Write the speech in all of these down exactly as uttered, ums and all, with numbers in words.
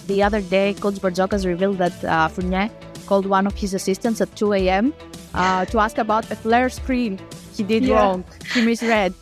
the other day, Coach Barzokas revealed that uh, Fournier called one of his assistants at two a.m. Uh, to ask about a flare screen he did yeah. wrong. He misread.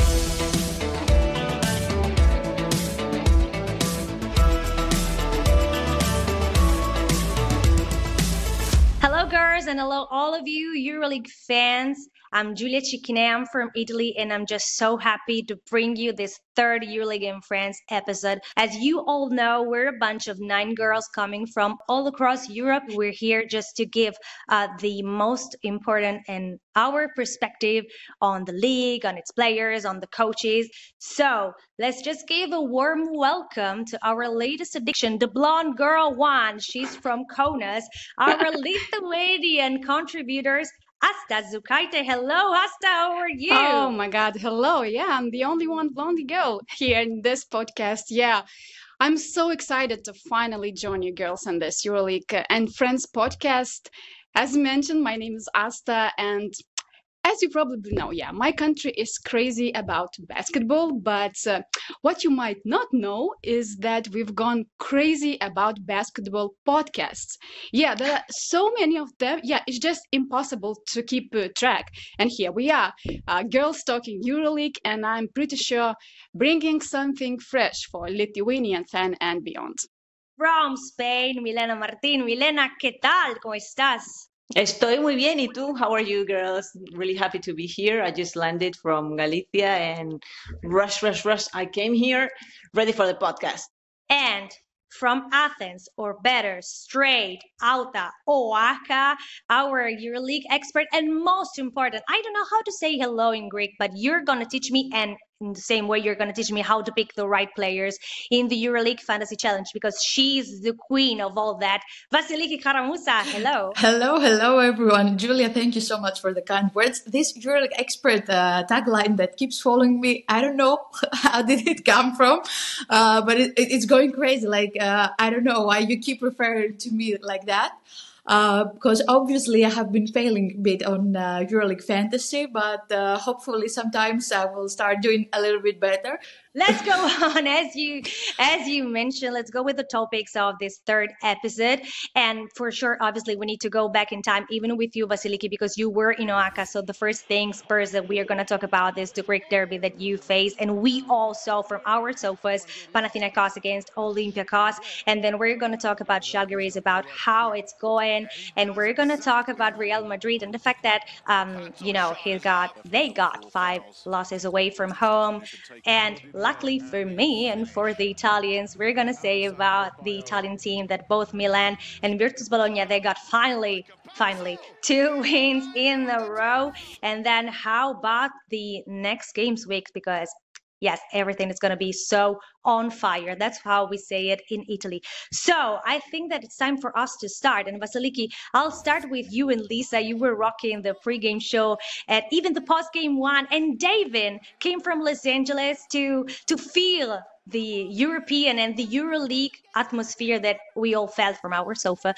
Hello, girls, and hello, all of you EuroLeague fans. I'm Giulia Cicchine. I'm from Italy, and I'm just so happy to bring you this third EuroLeague in France episode. As you all know, we're a bunch of nine girls coming from all across Europe. We're here just to give uh, the most important and our perspective on the league, on its players, on the coaches. So let's just give a warm welcome to our latest addition, the blonde girl one. She's from Kaunas, our Lithuanian contributors, Asta Zukaite. Hello, Asta, how are you? Oh my God, hello. Yeah, I'm the only one blondie girl here in this podcast. Yeah, I'm so excited to finally join you girls on this EuroLeague and Friends podcast. As mentioned, my name is Asta, and as you probably know, yeah, my country is crazy about basketball, but uh, what you might not know is that we've gone crazy about basketball podcasts. Yeah, there are so many of them. Yeah, it's just impossible to keep uh, track. And here we are, uh, girls talking EuroLeague, and I'm pretty sure bringing something fresh for Lithuanian fan and beyond. From Spain, Milena Martin. Milena, ¿qué tal? ¿Cómo estás? Estoy muy bien. ¿Y tú? How are you, girls? Really happy to be here. I just landed from Galicia and rush, rush, rush. I came here ready for the podcast. And from Athens, or better, straight Auta Oaka, our EuroLeague expert, and most important, I don't know how to say hello in Greek, but you're going to teach me, and in the same way, you're going to teach me how to pick the right players in the EuroLeague Fantasy Challenge, because she's the queen of all that. Vasiliki Karamusa, hello. Hello, hello, everyone. Giulia, thank you so much for the kind words. This EuroLeague expert uh, tagline that keeps following me, I don't know how did it come from, uh, but it, it, it's going crazy. Like, uh, I don't know why you keep referring to me like that. Uh, because obviously I have been failing a bit on uh, EuroLeague Fantasy, but uh, hopefully sometimes I will start doing a little bit better. Let's go on. As you as you mentioned, let's go with the topics of this third episode. And for sure, obviously, we need to go back in time, even with you, Vasiliki, because you were in Oaxaca. So the first things first that we are going to talk about is the Greek derby that you faced. And we all saw from our sofas, Panathinaikos against Olympiacos. And then we're going to talk about Žalgiris, about how it's going. And we're going to talk about Real Madrid and the fact that, um, you know, he got they got five losses away from home. And luckily for me and for the Italians, we're going to say about the Italian team that both Milan and Virtus Bologna, they got finally, finally two wins in a row. And then how about the next games week? Because yes, everything is going to be so on fire. That's how we say it in Italy. So I think that it's time for us to start. And Vasiliki, I'll start with you and Lisa. You were rocking the pregame show and even the postgame one. And David came from Los Angeles to to feel the European and the EuroLeague atmosphere that we all felt from our sofa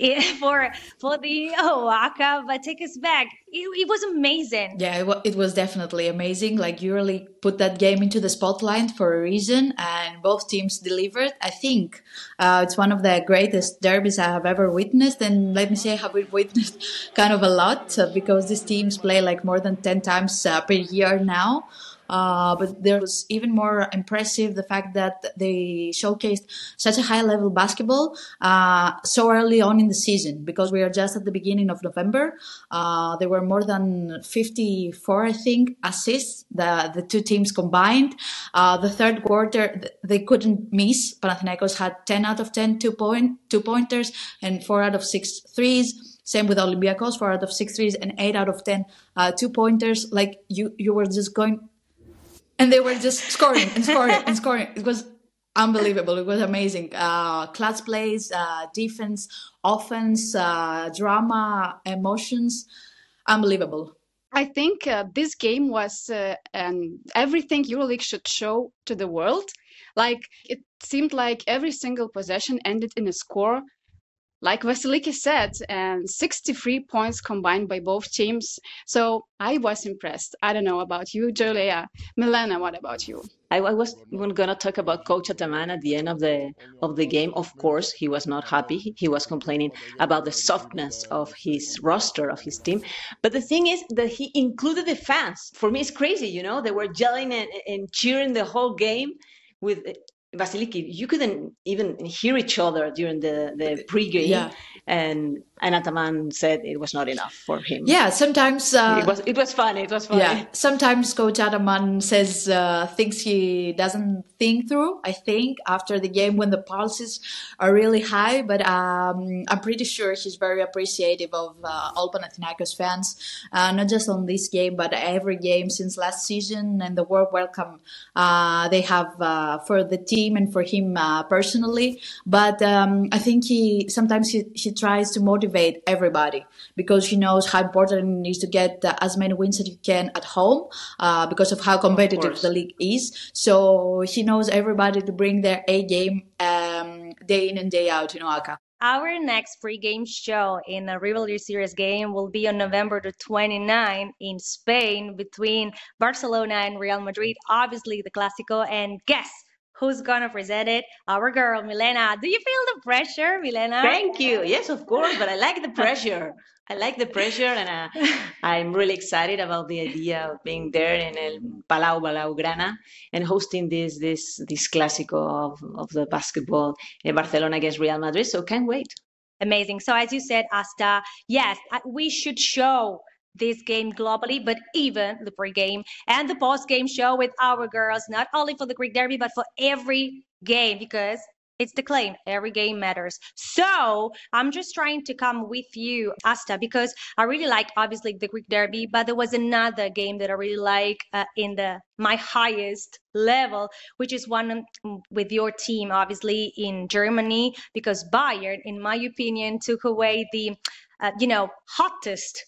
for for the Oaxaca. But take us back. It, it was amazing. Yeah, it, w- it was definitely amazing. Like EuroLeague put that game into the spotlight for a reason, and both teams delivered. I think uh, it's one of the greatest derbies I have ever witnessed. And let me say, I have witnessed kind of a lot uh, because these teams play like more than ten times uh, per year now. Uh, but there was even more impressive the fact that they showcased such a high level basketball uh, so early on in the season, because we are just at the beginning of November. Uh, there were more than fifty-four, I think, assists, the, the two teams combined. Uh, the third quarter, they couldn't miss. Panathinaikos had ten out of ten two point, two pointers and four out of six threes. Same with Olympiacos, four out of six threes and eight out of ten uh, two pointers. Like you, you were just going. And they were just scoring and scoring and scoring. It was unbelievable. It was amazing. Uh, clutch plays, uh, defense, offense, uh, drama, emotions. Unbelievable. I think uh, this game was uh, um, everything EuroLeague should show to the world. Like, it seemed like every single possession ended in a score. like Vasiliki said, and sixty-three points combined by both teams. So I was impressed. I don't know about you, Julia. Milena, what about you? I, I was going to talk about Coach Ataman at the end of the of the game. Of course, he was not happy. He, he was complaining about the softness of his roster, of his team. But the thing is that he included the fans. For me, it's crazy, you know. They were yelling and, and cheering the whole game with Vasiliki. You couldn't even hear each other during the, the pregame. Yeah. And and Ataman said it was not enough for him. Yeah, sometimes uh, it was it was funny. It was funny. Yeah, sometimes Coach Ataman says uh, things he doesn't think through. I think after the game when the pulses are really high, but um, I'm pretty sure he's very appreciative of uh, all Panathinaikos fans, uh, not just on this game, but every game since last season, and the warm welcome uh, they have uh, for the team and for him uh, personally. But um, I think he sometimes he, he tries to motivate everybody because he knows how important it is to get uh, as many wins as you can at home uh, because of how competitive of the league is. So he knows everybody to bring their A game um, day in and day out in Oaxaca. Our next pre-game show in a Rivalry Series game will be on November the twenty-ninth in Spain between Barcelona and Real Madrid. Obviously, the Clásico. And guess who's gonna present it? Our girl, Milena. Do you feel the pressure, Milena? Thank you. Yes, of course, but I like the pressure. I like the pressure, and uh, I'm really excited about the idea of being there in El Palau Blaugrana and hosting this this this Clásico of, of the basketball in Barcelona against Real Madrid. So can't wait. Amazing. So as you said, Asta, yes, we should show this game globally, but even the pre-game and the post-game show with our girls, not only for the Greek Derby, but for every game, because it's the claim, every game matters. So I'm just trying to come with you, Asta, because I really like, obviously, the Greek Derby, but there was another game that I really like uh, in the my highest level, which is one with your team, obviously, in Germany, because Bayern, in my opinion, took away the, uh, you know, hottest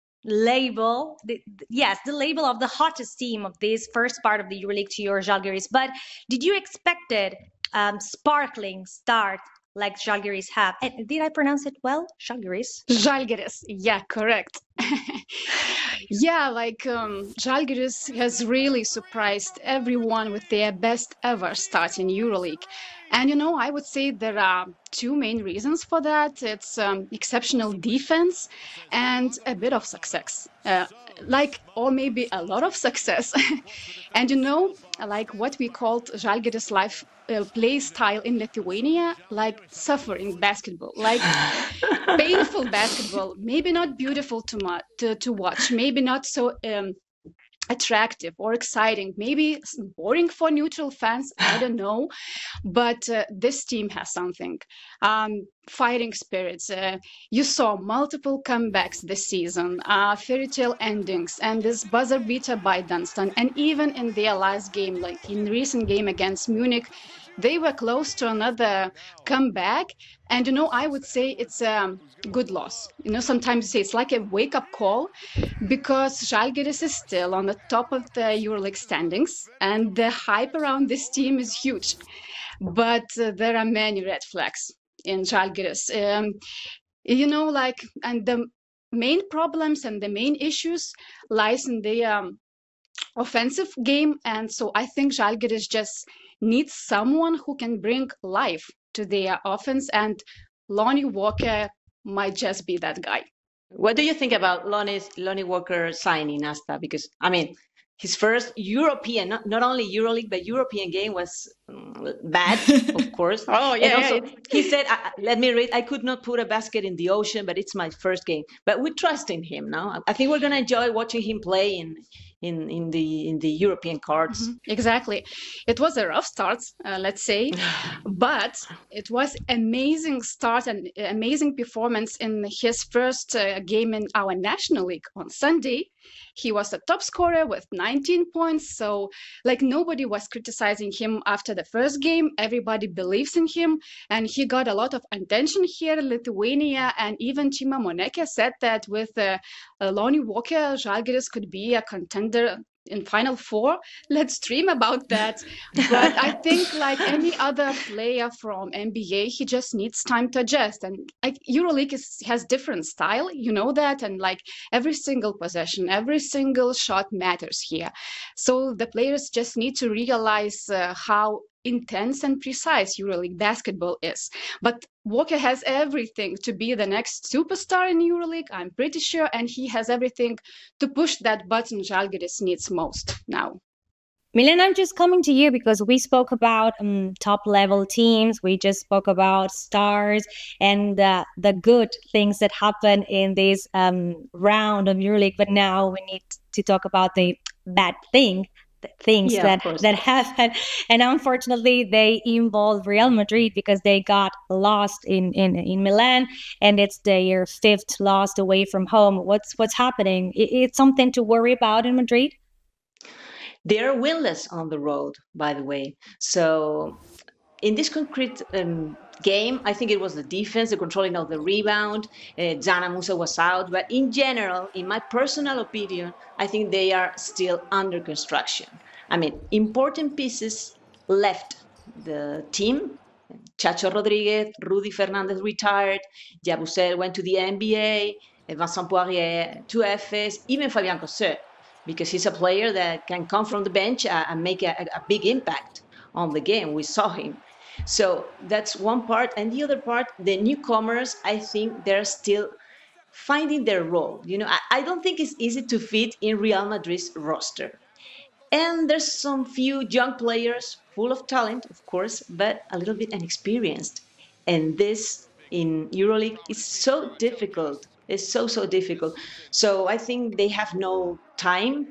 label, the, yes, the label of the hottest team of this first part of the EuroLeague to your Žalgiris. But did you expect it um, sparkling start like Žalgiris have? And did I pronounce it well? Žalgiris? Žalgiris, yeah, correct. Yeah, like um, Žalgiris has really surprised everyone with their best ever start in EuroLeague. And, you know, I would say there are two main reasons for that. It's um, exceptional defense and a bit of success. Uh, like, or maybe a lot of success. And, you know, like what we called Žalgiris life uh, play style in Lithuania, like suffering basketball, like painful basketball, maybe not beautiful to, mu- to, to watch, maybe not so um, attractive or exciting, maybe boring for neutral fans, I don't know, but uh, this team has something. Um, fighting spirits. Uh, you saw multiple comebacks this season, uh, fairy tale endings, and this buzzer beater by Dunstan. And even in their last game, like in recent game against Munich, they were close to another comeback. And, you know, I would say it's a good loss. You know, sometimes you say it's like a wake-up call because Žalgiris is still on the top of the EuroLeague standings and the hype around this team is huge. But uh, there are many red flags in Žalgiris. Um, you know, like, and the main problems and the main issues lies in the um, offensive game. And so I think Žalgiris just needs someone who can bring life to their offense, and Lonnie Walker might just be that guy. What do you think about Lonnie's, Lonnie Walker signing, Asta? Because, I mean, his first European, not, not only EuroLeague, but European game was um, bad, of course. Oh, yeah. And also, yeah. he said, I, let me read, I could not put a basket in the ocean, but it's my first game. But we trust in him now. I think we're going to enjoy watching him play in, in, in, the, in the European cards. Mm-hmm. Exactly. It was a rough start, uh, let's say, but it was amazing start and amazing performance in his first uh, game in our National League on Sunday. He was a top scorer with nineteen points. So like nobody was criticizing him after the first game. Everybody believes in him. And he got a lot of attention here in Lithuania. And even Chima Moneke said that with uh, uh, Lonnie Walker, Žalgiris could be a contender in Final Four. Let's dream about that. But I think like any other player from N B A, he just needs time to adjust. And like EuroLeague is, has different style, you know that, and like every single possession, every single shot matters here. So the players just need to realize uh, how intense and precise EuroLeague basketball is. But Walker has everything to be the next superstar in EuroLeague, I'm pretty sure, and he has everything to push that button Žalgiris needs most now. Milena, I'm just coming to you because we spoke about um, top level teams. We just spoke about stars and uh, the good things that happen in this um, round of EuroLeague. But now we need to talk about the bad thing, the things Yeah, that, of course. that happen. And unfortunately, they involve Real Madrid because they got lost in, in, in Milan, and it's their fifth loss away from home. What's what's happening? I- It's something to worry about in Madrid? They're winless on the road, by the way. So in this concrete um, game, I think it was the defense, the controlling of the rebound. Uh, Jana Musa was out, but in general, in my personal opinion, I think they are still under construction. I mean, important pieces left the team. Chacho Rodriguez, Rudy Fernandez retired, Jabusel went to the N B A, Vincent Poirier to F S, even Fabian Cosset, because he's a player that can come from the bench uh, and make a, a big impact on the game. We saw him. So that's one part. And the other part, the newcomers, I think they're still finding their role. You know, I, I don't think it's easy to fit in Real Madrid's roster. And there's some few young players full of talent, of course, but a little bit inexperienced. And this in EuroLeague is so difficult. It's so, so difficult. So I think they have no time,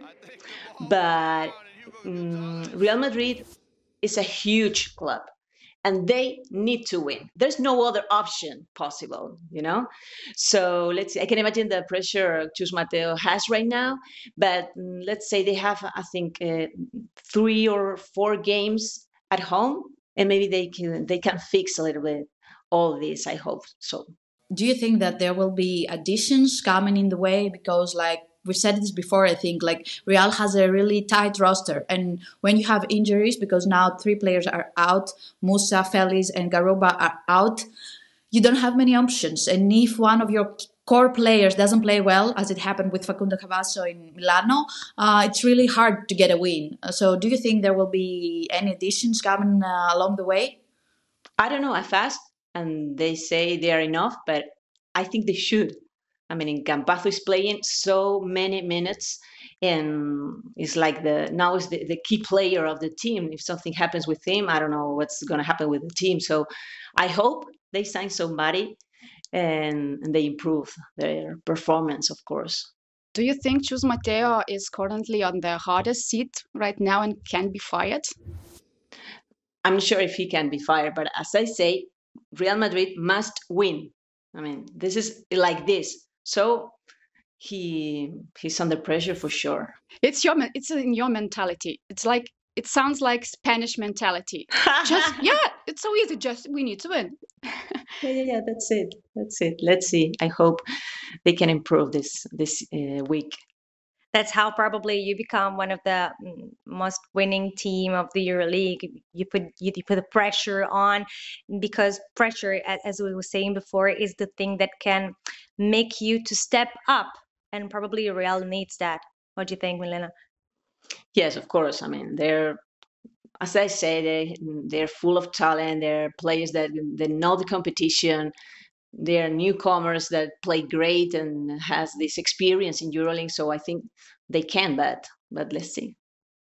but um, Real Madrid is a huge club and they need to win. There's no other option possible, you know? So let's see. I can imagine the pressure Chus Mateo has right now, but mm, let's say they have, I think, uh, three or four games at home, and maybe they can they can fix a little bit all this. I hope so. Do you think that there will be additions coming in the way? Because like we said this before, I think like Real has a really tight roster, and when you have injuries, because now three players are out, Musa, Felix, and Garuba are out, you don't have many options. And if one of your core players doesn't play well, as it happened with Facundo Cavasso in Milano, uh, it's really hard to get a win. So do you think there will be any additions coming uh, along the way? I don't know. I fast, and they say they are enough, but I think they should. I mean, Campazzo is playing so many minutes, and it's like the now is the, the key player of the team. If something happens with him, I don't know what's going to happen with the team. So I hope they sign somebody and, and they improve their performance, of course. Do you think Chus Mateo is currently on the hardest seat right now and can be fired? I'm not sure if he can be fired, but as I say, Real Madrid must win. I mean, this is like this. So he he's under pressure for sure. It's your men- it's in your mentality. It's like it sounds like Spanish mentality. Just yeah, it's so easy. Just we need to win. Yeah, yeah, yeah. That's it. That's it. Let's see. I hope they can improve this this uh, week. That's how probably you become one of the mm, most winning team of the EuroLeague. You put you, you put the pressure on, because pressure, a- as we were saying before, is the thing that can make you to step up, and probably Real needs that. What do you think, Milena? Yes, of course. I mean, they're as I say, they they're full of talent. They're players that they know the competition. They're newcomers that play great and has this experience in EuroLeague. So I think they can, but but let's see.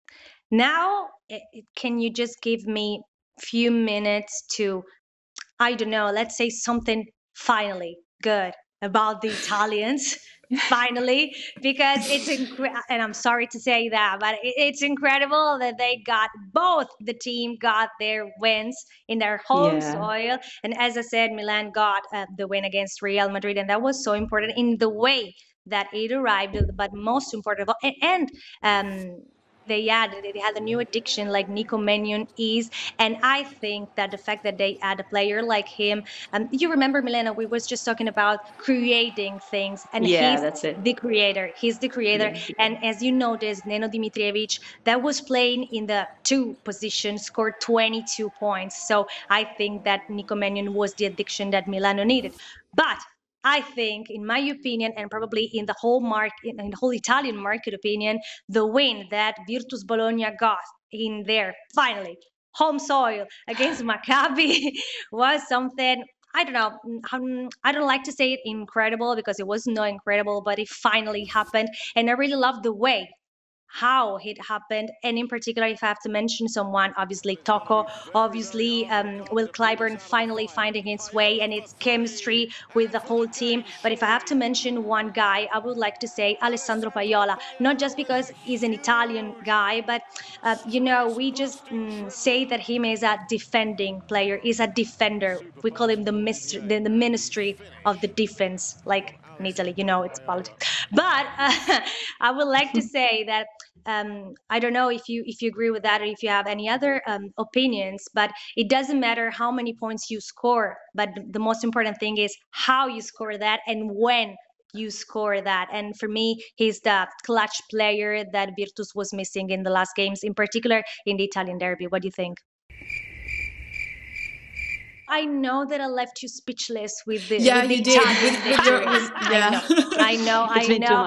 Now, i- i- can you just give me few minutes to, I don't know, let's say something finally good about the Italians, finally, because it's incredible, and I'm sorry to say that, but it- it's incredible that they got both the team got their wins in their home Yeah. soil, and as I said, Milan got uh, the win against Real Madrid, and that was so important in the way that it arrived, but most important of all, and, and um, they added, they had a new addition like Nico Mannion is. And I think that the fact that they add a player like him, um, you remember, Milena, we was just talking about creating things, and Yeah, he's that's it. the creator. He's the creator. Yeah. And as you noticed, Neno Dimitrievich, that was playing in the two position, scored twenty-two points. So I think that Nico Mannion was the addiction that Milano needed. But I think, in my opinion, and probably in the whole market, in the whole Italian market opinion, the win that Virtus Bologna got in their finally home soil against Maccabi was something. I don't know. Um, I don't like to say it incredible because it was not incredible, but it finally happened, and I really love the way how it happened. And in particular, if I have to mention someone, obviously Tocco, obviously um, Will Clyburn finally finding its way and its chemistry with the whole team. But if I have to mention one guy, I would like to say Alessandro Paiola, not just because he's an Italian guy, but uh, you know, we just mm, say that him is a defending player, is a defender. We call him the, mystery, the, the ministry of the defense, like in Italy, you know, it's politics. But uh, I would like to say that um, I don't know if you if you agree with that or if you have any other um, opinions, but it doesn't matter how many points you score, but the most important thing is how you score that and when you score that. And for me, he's the clutch player that Virtus was missing in the last games, in particular in the Italian derby. What do you think? I know that I left you speechless with the Yeah, with the you did. Italian With- with your- victory. with- yeah. I know, I It's know. been I too know.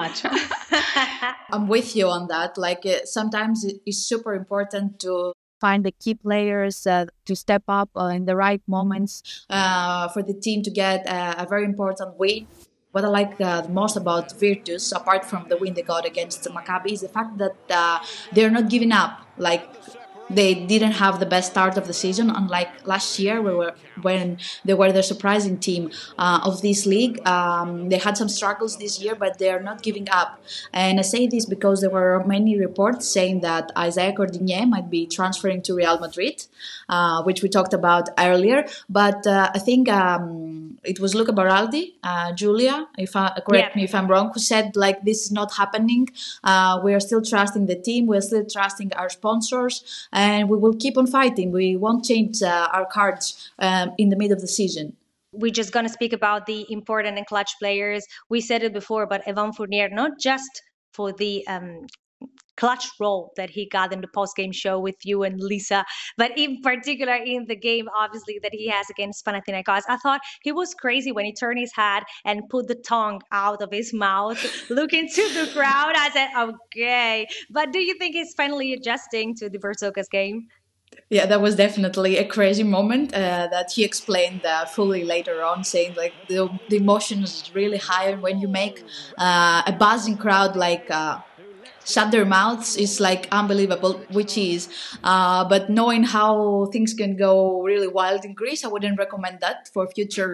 much. I'm with you on that. Like uh, sometimes it- it's super important to Find the key players uh, to step up uh, in the right moments. uh, for the team to get a, a very important win. What I like uh, the most about Virtus, apart from the win they got against Maccabi, is the fact that uh, they're not giving up. Like they didn't have the best start of the season, unlike last year, where were, when they were the surprising team uh, of this league. Um, they had some struggles this year, but they are not giving up. And I say this because there were many reports saying that Isaiah Cordigné might be transferring to Real Madrid, uh, which we talked about earlier. But uh, I think um, it was Luca Baraldi, uh, Julia, if I, correct Yeah. me if I'm wrong, who said like this is not happening. Uh, we are still trusting the team. We are still trusting our sponsors. And we will keep on fighting. We won't change uh, our cards um, in the middle of the season. We're just going to speak about the important and clutch players. We said it before, but Evan Fournier, not just for the um, clutch role that he got in the post-game show with you and Lisa, but in particular in the game, obviously, that he has against Panathinaikos. I thought he was crazy when he turned his head and put the tongue out of his mouth, looking to the crowd. I said, okay. But do you think he's finally adjusting to the Bersokas game? Yeah, that was definitely a crazy moment uh, that he explained uh, fully later on, saying like the, the emotion is really high, and when you make uh, a buzzing crowd like uh, shut their mouths is like unbelievable, which is. Uh, but knowing how things can go really wild in Greece, I wouldn't recommend that for future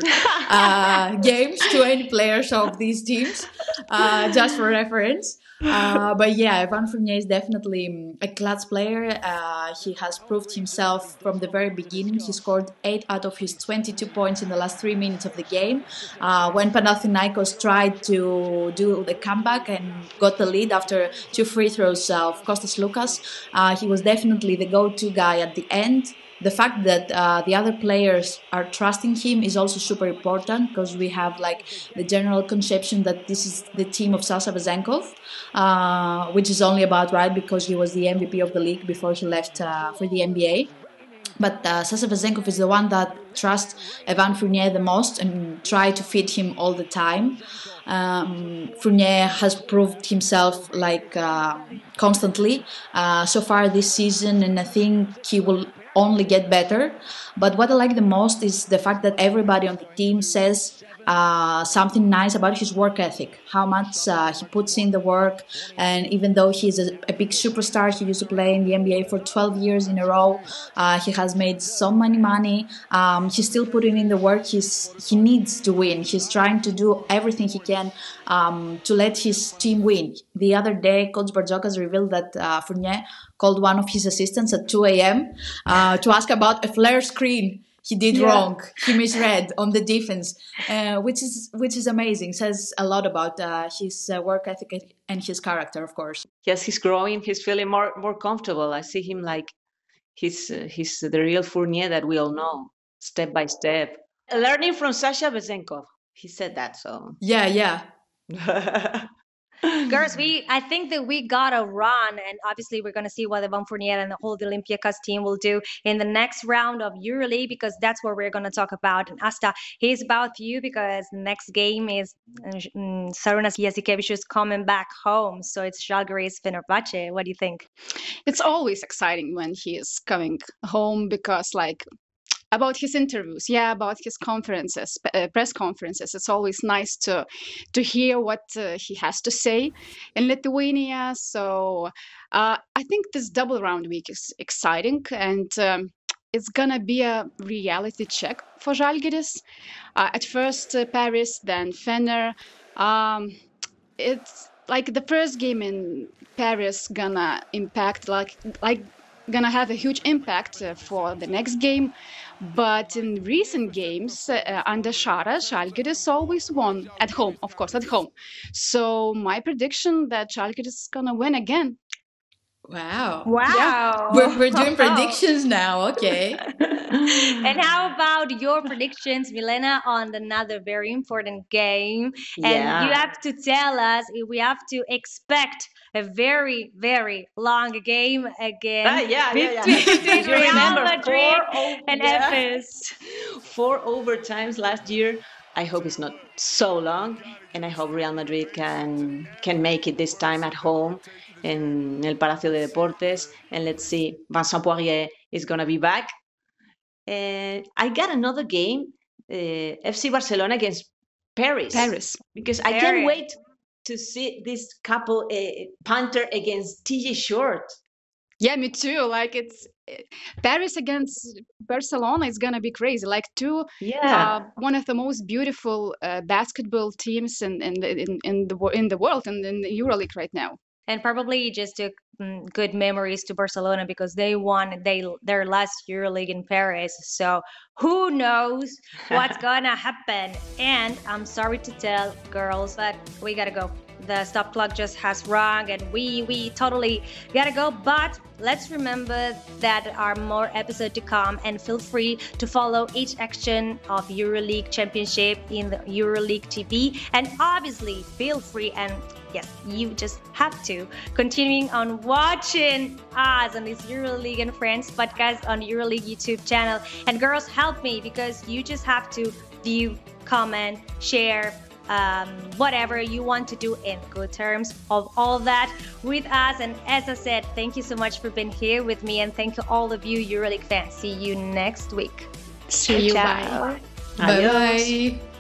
uh, games to any players of these teams, uh, just for reference. Uh, but yeah, Evan Fournier is definitely a clutch player. Uh, he has proved himself from the very beginning. He scored eight out of his twenty-two points in the last three minutes of the game. Uh, when Panathinaikos tried to do the comeback and got the lead after two free throws of Kostas Lukas, uh, he was definitely the go-to guy at the end. The fact that uh, the other players are trusting him is also super important, because we have like the general conception that this is the team of Sasha Vezenkov, uh, which is only about right because he was the M V P of the league before he left uh, for the N B A. But uh, Sasha Vezenkov is the one that trusts Evan Fournier the most and try to feed him all the time. Um, Fournier has proved himself like uh, constantly uh, so far this season, and I think he will only get better. But what I like the most is the fact that everybody on the team says uh, something nice about his work ethic, how much uh, he puts in the work. And even though he's a, a big superstar, he used to play in the N B A for twelve years in a row, uh, he has made so many money, um, he's still putting in the work. He's, he needs to win. He's trying to do everything he can um, to let his team win. The other day, Coach Bartzokas revealed that uh, Fournier called one of his assistants at two a.m. Uh, to ask about a flare screen he did Yeah. wrong. He misread on the defense, uh, which is which is amazing. Says a lot about uh, his uh, work ethic and his character, of course. Yes, he's growing. He's feeling more more comfortable. I see him like he's uh, he's the real Fournier that we all know, step by step. Learning from Sasha Bezenkov. He said that, so. Yeah, yeah. Girls, we I think that we got a run, and obviously we're going to see what Evan Fournier and the whole Olympiacos team will do in the next round of EuroLeague, because that's what we're going to talk about. And Asta, here's about you, because next game is um, Šarūnas Jasikevičius coming back home, so it's Žalgiris Fenerbahce. What do you think? It's always exciting when he is coming home, because like about his interviews, yeah, about his conferences, uh, press conferences, it's always nice to to hear what uh, he has to say in Lithuania. So uh, I think this double round week is exciting, and um, it's gonna be a reality check for Žalgiris. Uh, at first uh, Paris, then Fener. Um, it's like the first game in Paris gonna impact like like gonna have a huge impact uh, for the next game. But in recent games uh, under Šara, Žalgiris always won at home, of course, at home. So my prediction that Žalgiris is gonna win again. Wow. Wow. We're, we're doing predictions now. Okay. And how about your predictions, Milena, on another very important game? And Yeah. you have to tell us if we have to expect a very, very long game again Ah, yeah, yeah, yeah. between, between You Real remember Madrid four o- and yeah. Efes. Four overtimes last year. I hope it's not so long, and I hope Real Madrid can can make it this time at home in El Palacio de Deportes. And let's see, Vincent Poirier is gonna be back. And I got another game, uh, F C Barcelona against Paris. Paris. Because I Paris. can't wait to see this couple, uh, Panther against T J Short. Yeah, me too. Like it's uh, Paris against Barcelona is gonna be crazy. Like two, Yeah. uh, one of the most beautiful uh, basketball teams in in the in, in the wo- in the world and in the EuroLeague right now. And probably just took mm, good memories to Barcelona, because they won they their last EuroLeague in Paris. So who knows what's gonna happen? And I'm sorry to tell, girls, but we gotta go. The stop clock just has rung, and we we totally gotta go. But let's remember that there are more episodes to come, and feel free to follow each action of EuroLeague Championship in the EuroLeague T V. And obviously, feel free and yes, you just have to continuing on watching us on this EuroLeague and Friends podcast on EuroLeague YouTube channel. And girls, help me, because you just have to view, comment, share, um, whatever you want to do in good terms of all that with us. And as I said, thank you so much for being here with me, and thank you all of you EuroLeague fans. See you next week. See you. Bye. Ciao. Bye Adios. bye.